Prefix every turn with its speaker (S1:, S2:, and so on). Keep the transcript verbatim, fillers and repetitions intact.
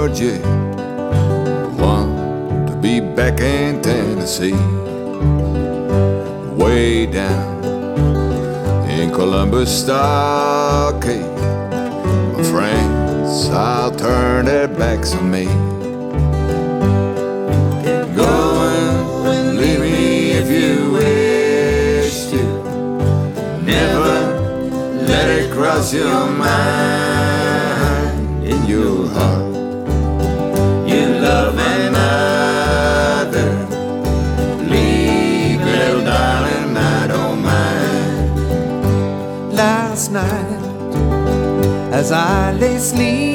S1: Georgia, want to be back in Tennessee. Way down in Columbus Stockade, my friends all turn their backs on me. Go and leave me if you wish to. Never let it cross your mind. In your heart you love another. Leave, little darling, I don't mind.
S2: Last night as I lay sleeping,